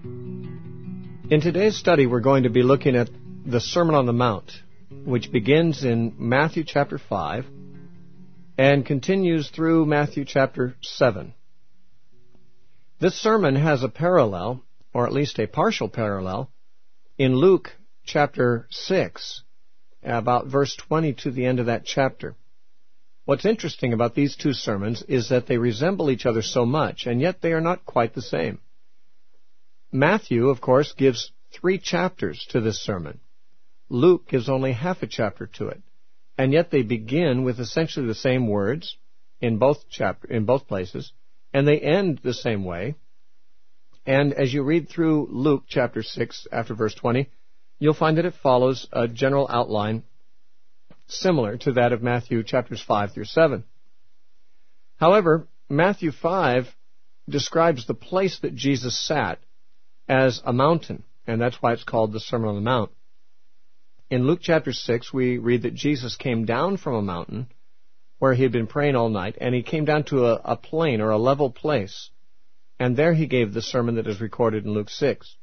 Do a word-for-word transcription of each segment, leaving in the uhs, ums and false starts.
In today's study, we're going to be looking at the Sermon on the Mount, which begins in Matthew chapter five and continues through Matthew chapter seven. This sermon has a parallel, or at least a partial parallel, in Luke chapter six, about verse twenty to the end of that chapter. What's interesting about these two sermons is that they resemble each other so much, and yet they are not quite the same. Matthew, of course, gives three chapters to this sermon. Luke gives only half a chapter to it, and yet they begin with essentially the same words in both chapter, in both places, and they end the same way. And as you read through Luke chapter six after verse twenty, you'll find that it follows a general outline similar to that of Matthew chapters five through seven. However, Matthew five describes the place that Jesus sat as a mountain, and that's why it's called the Sermon on the Mount. In Luke chapter six, we read that Jesus came down from a mountain where he had been praying all night, and he came down to a, a plain or a level place, and there he gave the sermon that is recorded in Luke six.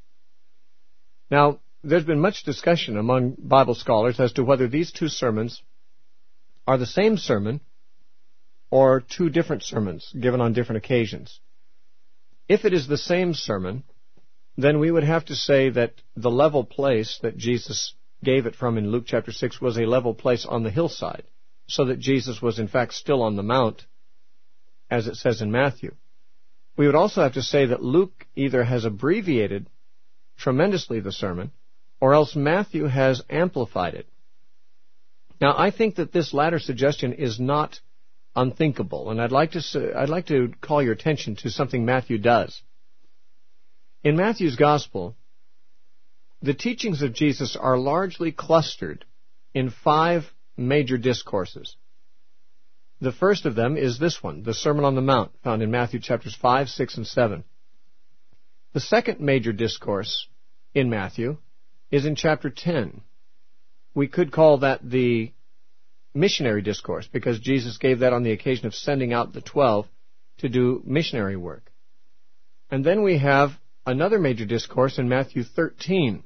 Now, there's been much discussion among Bible scholars as to whether these two sermons are the same sermon or two different sermons given on different occasions. If it is the same sermon, then we would have to say that the level place that Jesus gave it from in Luke chapter six was a level place on the hillside, so that Jesus was in fact still on the mount, as it says in Matthew. We would also have to say that Luke either has abbreviated tremendously the sermon, or else Matthew has amplified it. Now, I think that this latter suggestion is not unthinkable, and I'd like to say, I'd like to call your attention to something Matthew does. In Matthew's Gospel, the teachings of Jesus are largely clustered in five major discourses. The first of them is this one, the Sermon on the Mount, found in Matthew chapters five, six, and seven. The second major discourse in Matthew is in chapter ten. We could call that the missionary discourse, because Jesus gave that on the occasion of sending out the twelve to do missionary work. And then we have another major discourse in Matthew thirteen.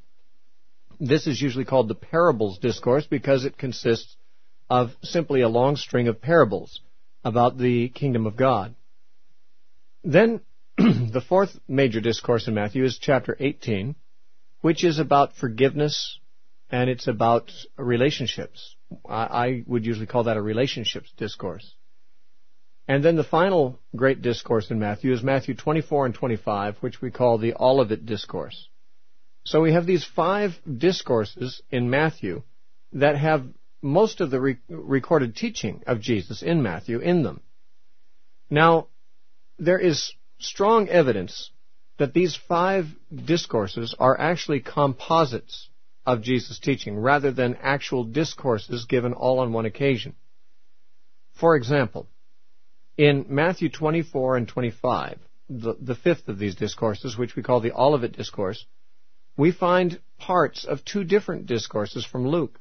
This is usually called the parables discourse because it consists of simply a long string of parables about the kingdom of God. Then the fourth major discourse in Matthew is chapter eighteen, which is about forgiveness, and it's about relationships. I, I would usually call that a relationships discourse. And then the final great discourse in Matthew is Matthew twenty-four and twenty-five, which we call the Olivet Discourse. So we have these five discourses in Matthew that have most of the re- recorded teaching of Jesus in Matthew in them. Now, there is strong evidence that these five discourses are actually composites of Jesus' teaching rather than actual discourses given all on one occasion. For example, in Matthew twenty-four and twenty-five, the, the fifth of these discourses, which we call the Olivet Discourse, we find parts of two different discourses from Luke.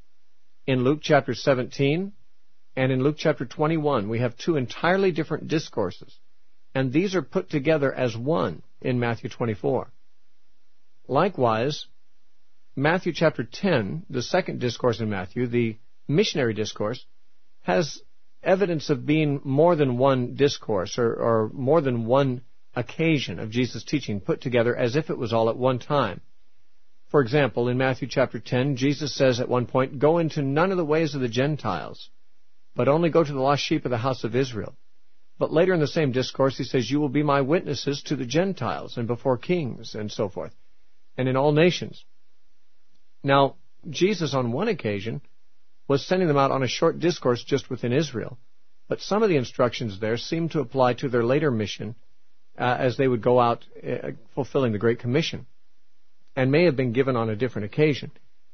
In Luke chapter seventeen and in Luke chapter twenty-one, we have two entirely different discourses, and these are put together as one in Matthew twenty-four. Likewise, Matthew chapter ten, the second discourse in Matthew, the missionary discourse, has evidence of being more than one discourse or, or more than one occasion of Jesus' teaching put together as if it was all at one time. For example, in Matthew chapter ten, Jesus says at one point, "Go into none of the ways of the Gentiles, but only go to the lost sheep of the house of Israel." But later in the same discourse, he says, "You will be my witnesses to the Gentiles and before kings," and so forth, and in all nations. Now, Jesus on one occasion was sending them out on a short discourse just within Israel, but some of the instructions there seem to apply to their later mission uh, as they would go out uh, fulfilling the Great Commission, and may have been given on a different occasion.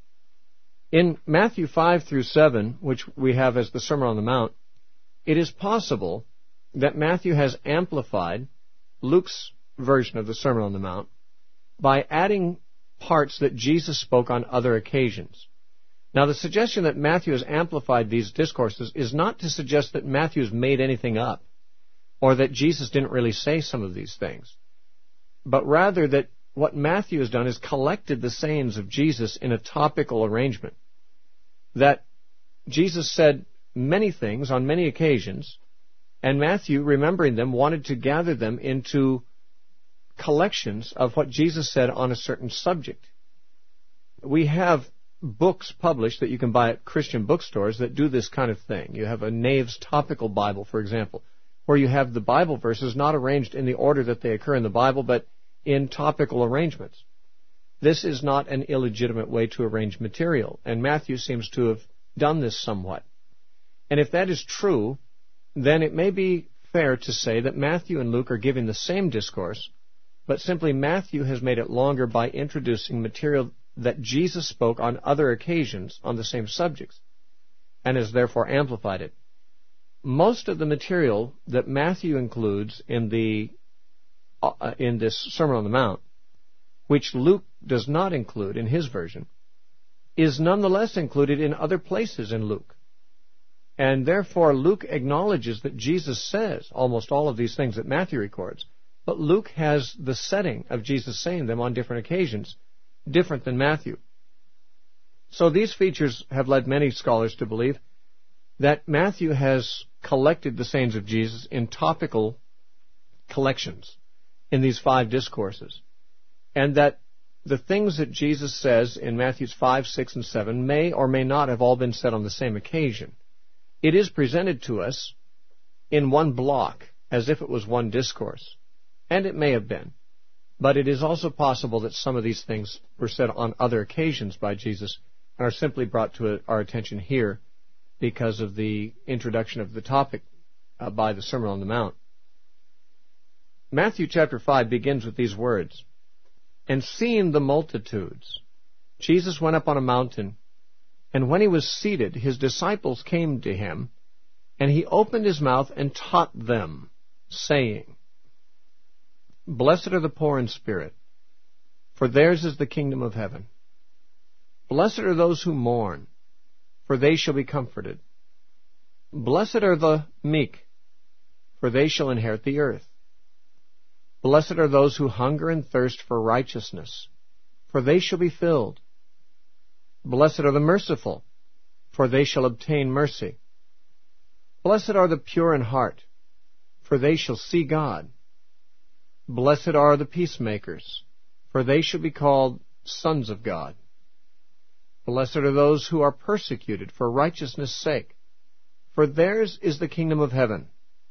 In Matthew five through seven, which we have as the Sermon on the Mount, it is possible that Matthew has amplified Luke's version of the Sermon on the Mount by adding parts that Jesus spoke on other occasions. Now, the suggestion that Matthew has amplified these discourses is not to suggest that Matthew's made anything up, or that Jesus didn't really say some of these things. but rather that what Matthew has done is collected the sayings of Jesus in a topical arrangement. That Jesus said many things on many occasions, and Matthew, remembering them, wanted to gather them into collections of what Jesus said on a certain subject. We have books published that you can buy at Christian bookstores that do this kind of thing. You have a Nave's Topical Bible, for example, where you have the Bible verses not arranged in the order that they occur in the Bible, but in topical arrangements. This is not an illegitimate way to arrange material, and Matthew seems to have done this somewhat. And if that is true, then it may be fair to say that Matthew and Luke are giving the same discourse, but simply Matthew has made it longer by introducing material that Jesus spoke on other occasions on the same subjects, and has therefore amplified it. Most of the material that Matthew includes in the uh, in this Sermon on the Mount, which Luke does not include in his version, is nonetheless included in other places in Luke. And therefore Luke acknowledges that Jesus says almost all of these things that Matthew records, but Luke has the setting of Jesus saying them on different occasions, different than Matthew. So these features have led many scholars to believe that Matthew has collected the sayings of Jesus in topical collections in these five discourses, and that the things that Jesus says in Matthews five, six, and seven may or may not have all been said on the same occasion. It is presented to us in one block, as if it was one discourse, and it may have been. But it is also possible that some of these things were said on other occasions by Jesus and are simply brought to our attention here because of the introduction of the topic uh, by the Sermon on the Mount. Matthew chapter five begins with these words, "And seeing the multitudes, Jesus went up on a mountain, and when he was seated, his disciples came to him, and he opened his mouth and taught them, saying, Blessed are the poor in spirit, for theirs is the kingdom of heaven. Blessed are those who mourn, for they shall be comforted. Blessed are the meek, for they shall inherit the earth. Blessed are those who hunger and thirst for righteousness, for they shall be filled. Blessed are the merciful, for they shall obtain mercy. Blessed are the pure in heart, for they shall see God. Blessed are the peacemakers, for they shall be called sons of God. Blessed are those who are persecuted for righteousness' sake, for theirs is the kingdom of heaven.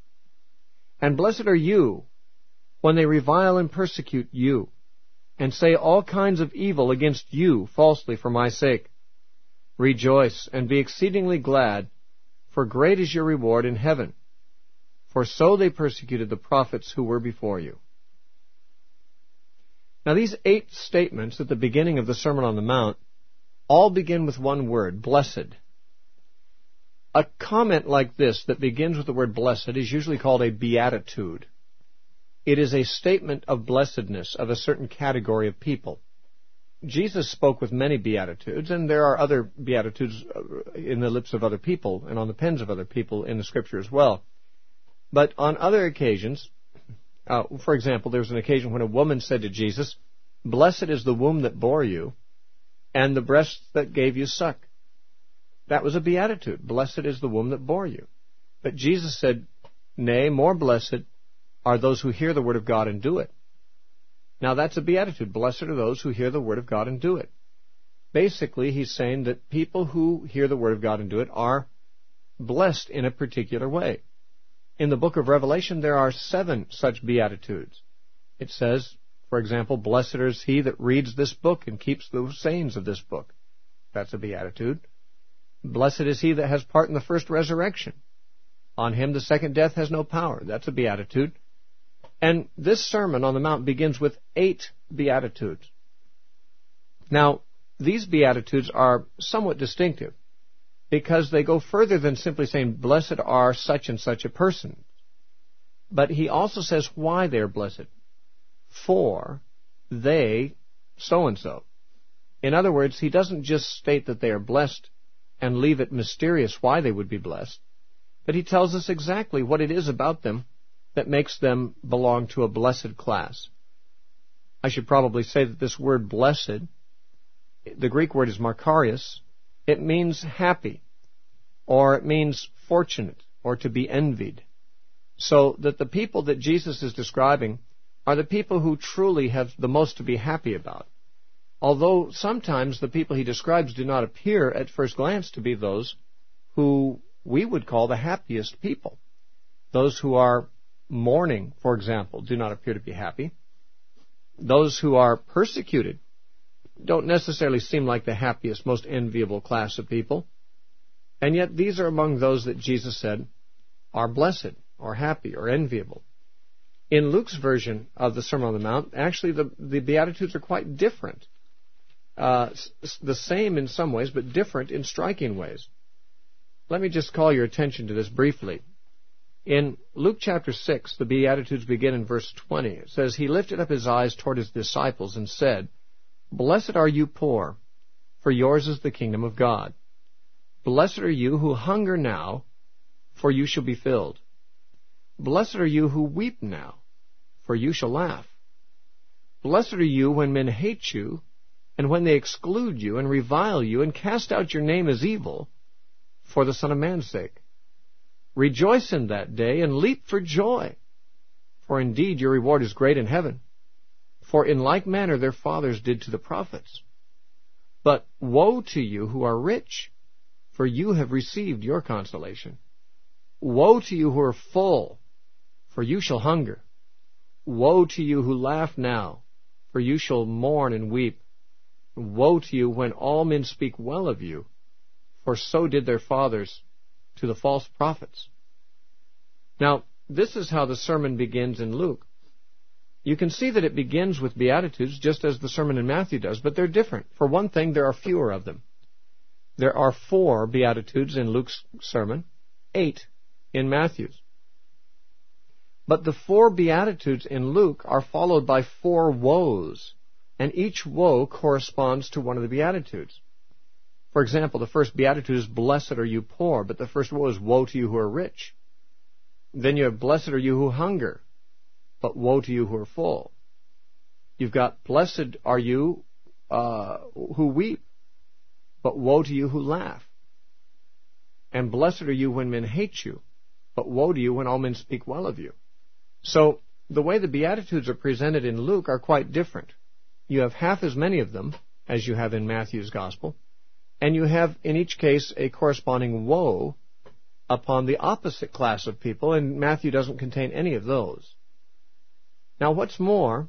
And blessed are you when they revile and persecute you, and say all kinds of evil against you falsely for my sake. Rejoice and be exceedingly glad, for great is your reward in heaven. For so they persecuted the prophets who were before you." Now these eight statements at the beginning of the Sermon on the Mount all begin with one word, blessed. A comment like this that begins with the word blessed is usually called a beatitude. It is a statement of blessedness of a certain category of people. Jesus spoke with many beatitudes, and there are other beatitudes in the lips of other people and on the pens of other people in the Scripture as well. But on other occasions, uh, for example, there was an occasion when a woman said to Jesus, "Blessed is the womb that bore you, and the breasts that gave you suck." That was a beatitude. Blessed is the womb that bore you. But Jesus said, "Nay, more blessed are those who hear the word of God and do it." Now that's a beatitude. Blessed are those who hear the word of God and do it. Basically, he's saying that people who hear the word of God and do it are blessed in a particular way. In the book of Revelation, there are seven such beatitudes. It says, for example, "Blessed is he that reads this book and keeps the sayings of this book." That's a beatitude. "Blessed is he that has part in the first resurrection. On him the second death has no power." That's a beatitude. And this Sermon on the Mount begins with eight beatitudes. Now, these beatitudes are somewhat distinctive because they go further than simply saying, "Blessed are such and such a person." But he also says why they are blessed. For they so-and-so. In other words, he doesn't just state that they are blessed and leave it mysterious why they would be blessed, but he tells us exactly what it is about them that makes them belong to a blessed class. I should probably say that this word blessed, the Greek word is makarios. It means happy, or it means fortunate, or to be envied. So that the people that Jesus is describing are the people who truly have the most to be happy about. Although sometimes the people he describes do not appear at first glance to be those who we would call the happiest people. Those who are mourning, for example, do not appear to be happy. Those who are persecuted don't necessarily seem like the happiest, most enviable class of people. And yet these are among those that Jesus said are blessed, or happy, or enviable. In Luke's version of the Sermon on the Mount, actually the, the Beatitudes are quite different. Uh, the same in some ways, but different in striking ways. Let me just call your attention to this briefly. In Luke chapter six, the Beatitudes begin in verse twenty. It says, "He lifted up his eyes toward his disciples and said, 'Blessed are you poor, for yours is the kingdom of God. Blessed are you who hunger now, for you shall be filled. Blessed are you who weep now, for you shall laugh. Blessed are you when men hate you, and when they exclude you and revile you and cast out your name as evil, for the Son of Man's sake. Rejoice in that day and leap for joy, for indeed your reward is great in heaven. For in like manner their fathers did to the prophets. But woe to you who are rich, for you have received your consolation. Woe to you who are full, for you shall hunger. Woe to you who laugh now, for you shall mourn and weep. Woe to you when all men speak well of you, for so did their fathers to the false prophets.'" Now, this is how the sermon begins in Luke. You can see that it begins with Beatitudes just as the sermon in Matthew does, but they're different. For one thing, there are fewer of them. There are four Beatitudes in Luke's sermon, eight in Matthew's. But the four Beatitudes in Luke are followed by four woes, and each woe corresponds to one of the Beatitudes. For example, the first Beatitude is, "Blessed are you poor," but the first woe is, "Woe to you who are rich." Then you have, "Blessed are you who hunger," but woe to you who are full. You've got, "Blessed are you uh, who weep, but woe to you who laugh." And "Blessed are you when men hate you, but woe to you when all men speak well of you." So the way the Beatitudes are presented in Luke are quite different. You have half as many of them as you have in Matthew's Gospel, and you have in each case a corresponding woe upon the opposite class of people, and Matthew doesn't contain any of those. Now, what's more,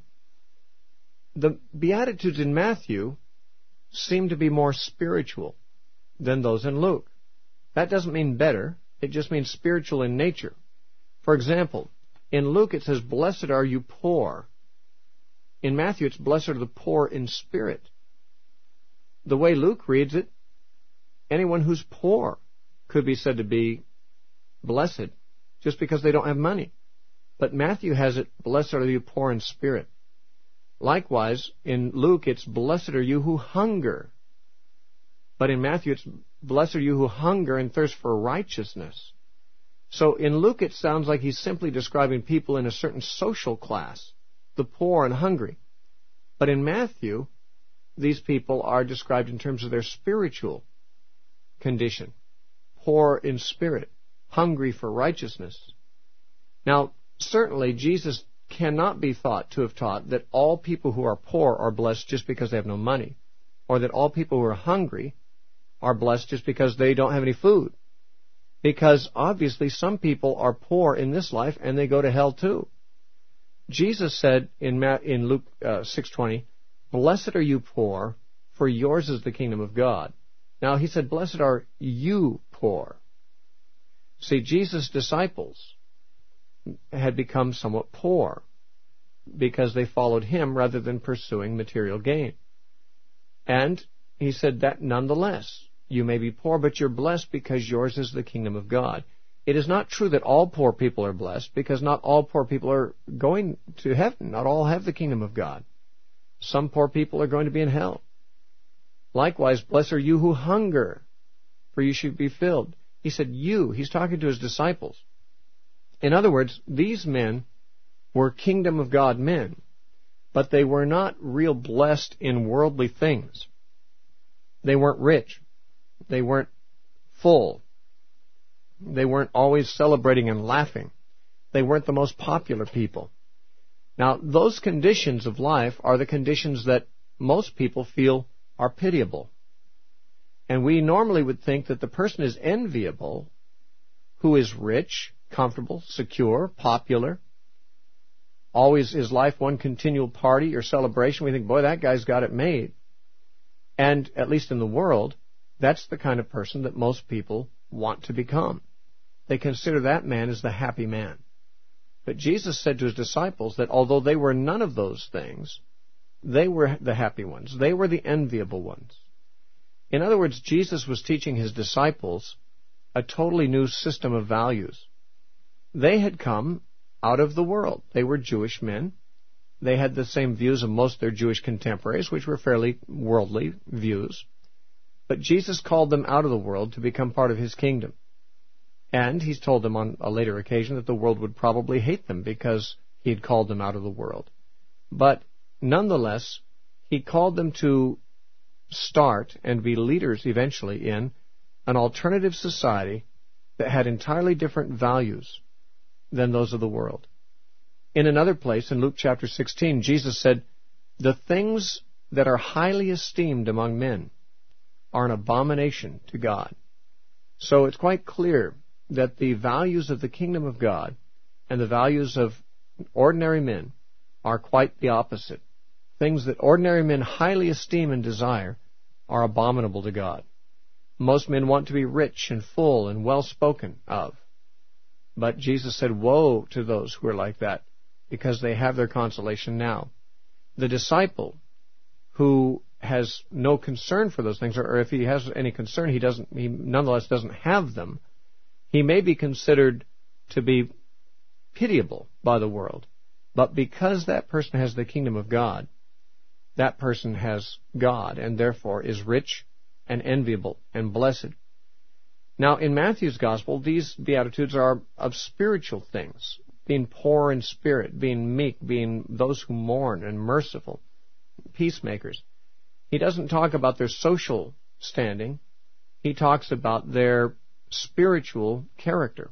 the Beatitudes in Matthew seem to be more spiritual than those in Luke. That doesn't mean better. It just means spiritual in nature. For example, in Luke it says, "Blessed are you poor." In Matthew it's, "Blessed are the poor in spirit." The way Luke reads it, anyone who's poor could be said to be blessed just because they don't have money. But Matthew has it, "Blessed are you poor in spirit." Likewise, in Luke it's, "Blessed are you who hunger." But in Matthew it's, "Blessed are you who hunger and thirst for righteousness." So in Luke it sounds like he's simply describing people in a certain social class, the poor and hungry. But in Matthew, these people are described in terms of their spiritual condition. Poor in spirit, hungry for righteousness. Now, certainly Jesus cannot be thought to have taught that all people who are poor are blessed just because they have no money, or that all people who are hungry are blessed just because they don't have any food. Because obviously some people are poor in this life and they go to hell too. Jesus said in, Ma- in Luke uh, six twenty, "Blessed are you poor, for yours is the kingdom of God." Now he said, "Blessed are you poor." See, Jesus' disciples had become somewhat poor because they followed him rather than pursuing material gain. And he said that nonetheless, you may be poor, but you're blessed because yours is the kingdom of God. It is not true that all poor people are blessed, because not all poor people are going to heaven. Not all have the kingdom of God. Some poor people are going to be in hell. Likewise, blessed are you who hunger, for you should be filled. He said you. He's talking to his disciples. In other words, these men were kingdom of God men. but they were not real blessed in worldly things. They weren't rich. They weren't full. They weren't always celebrating and laughing. They weren't the most popular people. Now, those conditions of life are the conditions that most people feel are pitiable. And we normally would think that the person is enviable who is rich, comfortable, secure, popular. Always is life one continual party or celebration. We think, boy, that guy's got it made. And, at least in the world, that's the kind of person that most people want to become. They consider that man as the happy man. But Jesus said to his disciples that although they were none of those things, they were the happy ones. They were the enviable ones. In other words, Jesus was teaching his disciples a totally new system of values. They had come out of the world. They were Jewish men. They had the same views of most of their Jewish contemporaries, which were fairly worldly views. But Jesus called them out of the world to become part of his kingdom. And he's told them on a later occasion that the world would probably hate them because he had called them out of the world. But nonetheless, he called them to start and be leaders eventually in an alternative society that had entirely different values than those of the world. In another place, in Luke chapter sixteen, Jesus said, "The things that are highly esteemed among men are an abomination to God." So it's quite clear that the values of the kingdom of God and the values of ordinary men are quite the opposite. Things that ordinary men highly esteem and desire are abominable to God. Most men want to be rich and full and well spoken of. But Jesus said, woe to those who are like that, because they have their consolation now. The disciple who has no concern for those things, or if he has any concern, he doesn't, he nonetheless doesn't have them, he may be considered to be pitiable by the world. But because that person has the kingdom of God, that person has God, and therefore is rich and enviable and blessed. Now, in Matthew's Gospel, these Beatitudes are of spiritual things, being poor in spirit, being meek, being those who mourn and merciful, peacemakers. He doesn't talk about their social standing. He talks about their spiritual character.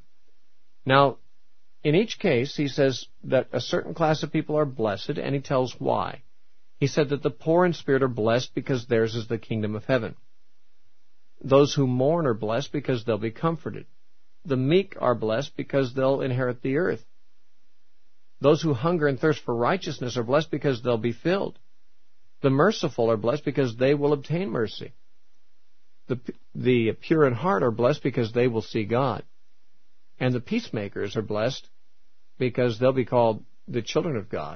Now, in each case, he says that a certain class of people are blessed, and he tells why. He said that the poor in spirit are blessed because theirs is the kingdom of heaven. Those who mourn are blessed because they'll be comforted. The meek are blessed because they'll inherit the earth. Those who hunger and thirst for righteousness are blessed because they'll be filled. The merciful are blessed because they will obtain mercy. The, the pure in heart are blessed because they will see God. And the peacemakers are blessed because they'll be called the children of God.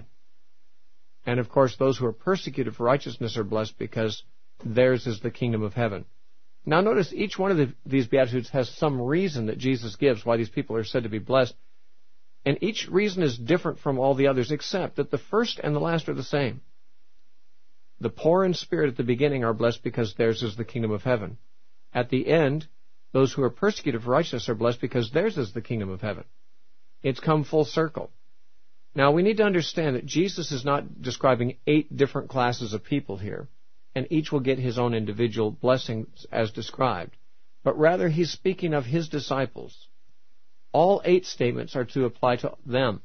And of course, those who are persecuted for righteousness are blessed because theirs is the kingdom of heaven. Now notice each one of the, these Beatitudes has some reason that Jesus gives why these people are said to be blessed. And each reason is different from all the others, except that the first and the last are the same. The poor in spirit at the beginning are blessed because theirs is the kingdom of heaven. At the end, those who are persecuted for righteousness are blessed because theirs is the kingdom of heaven. It's come full circle. Now, we need to understand that Jesus is not describing eight different classes of people here, and each will get his own individual blessings as described, but rather he's speaking of his disciples. All eight statements are to apply to them.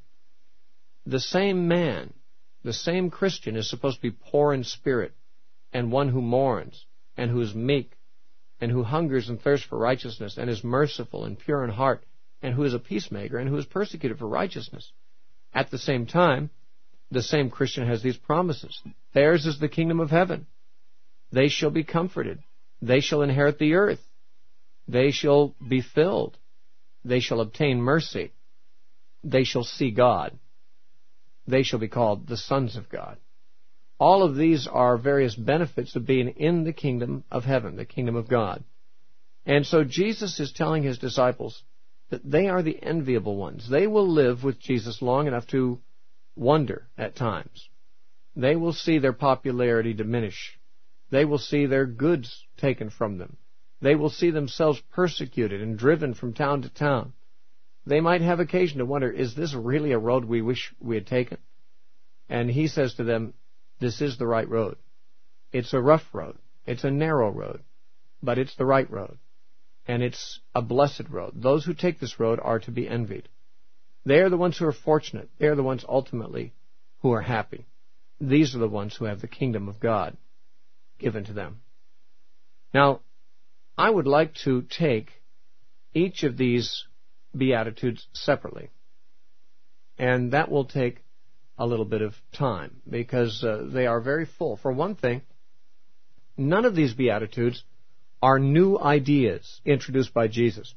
The same man, the same Christian is supposed to be poor in spirit, and one who mourns, and who is meek, and who hungers and thirsts for righteousness, and is merciful and pure in heart, and who is a peacemaker, and who is persecuted for righteousness. At the same time, the same Christian has these promises. Theirs is the kingdom of heaven. They shall be comforted. They shall inherit the earth. They shall be filled. They shall obtain mercy. They shall see God. They shall be called the sons of God. All of these are various benefits of being in the kingdom of heaven, the kingdom of God. And so Jesus is telling his disciples that they are the enviable ones. They will live with Jesus long enough to wonder at times. They will see their popularity diminish. They will see their goods taken from them. They will see themselves persecuted and driven from town to town. They might have occasion to wonder, is this really a road we wish we had taken? And he says to them, this is the right road. It's a rough road. It's a narrow road. But it's the right road. And it's a blessed road. Those who take this road are to be envied. They are the ones who are fortunate. They are the ones ultimately who are happy. These are the ones who have the kingdom of God given to them. Now, I would like to take each of these Beatitudes separately. And that will take a little bit of time because uh, they are very full. For one thing, none of these Beatitudes are new ideas introduced by Jesus.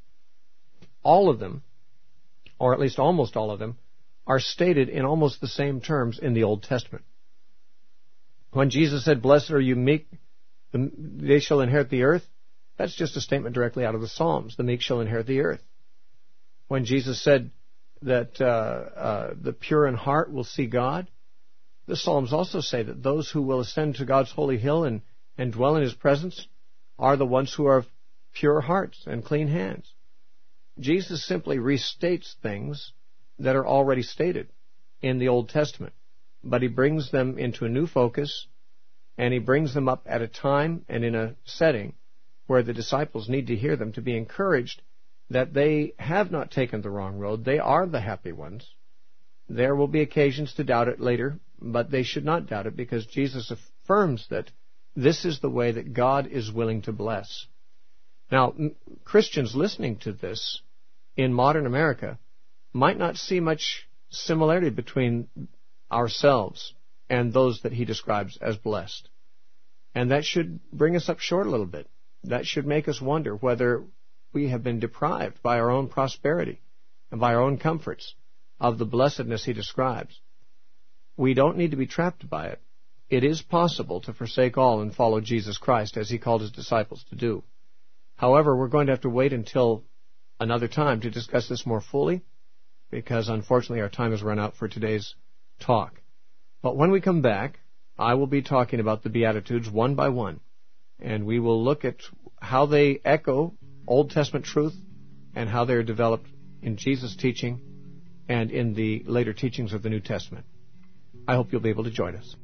All of them, or at least almost all of them, are stated in almost the same terms in the Old Testament. When Jesus said, blessed are you meek, they shall inherit the earth, that's just a statement directly out of the Psalms. The meek shall inherit the earth. When Jesus said that uh, uh, the pure in heart will see God, the Psalms also say that those who will ascend to God's holy hill and, and dwell in His presence are the ones who are of pure hearts and clean hands. Jesus simply restates things that are already stated in the Old Testament, but He brings them into a new focus, and He brings them up at a time and in a setting where the disciples need to hear them to be encouraged that they have not taken the wrong road. They are the happy ones. There will be occasions to doubt it later, but they should not doubt it because Jesus affirms that this is the way that God is willing to bless. Now, Christians listening to this in modern America might not see much similarity between ourselves and those that He describes as blessed. And that should bring us up short a little bit. That should make us wonder whether we have been deprived by our own prosperity and by our own comforts of the blessedness He describes. We don't need to be trapped by it. It is possible to forsake all and follow Jesus Christ as He called His disciples to do. However, we're going to have to wait until another time to discuss this more fully because unfortunately our time has run out for today's talk. But when we come back, I will be talking about the Beatitudes one by one, and we will look at how they echo Old Testament truth and how they are developed in Jesus' teaching and in the later teachings of the New Testament. I hope you'll be able to join us.